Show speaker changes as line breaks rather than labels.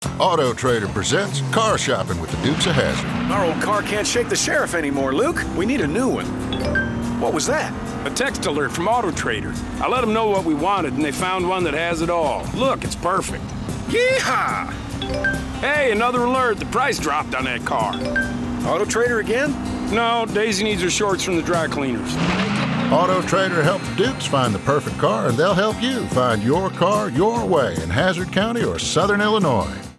Auto Trader presents Car Shopping with the Dukes of Hazzard.
Our old car can't shake the sheriff anymore, Luke. We need a new one. What was that?
A text alert from Auto Trader. I let them know what we wanted, and they found one that has it all. Look, it's perfect.
Yeehaw!
Hey, another alert. The price dropped on that car.
Auto Trader again?
No, Daisy needs her shorts from the dry cleaners.
Auto Trader helps Dukes find the perfect car, and they'll help you find your car your way in Hazzard County or Southern Illinois.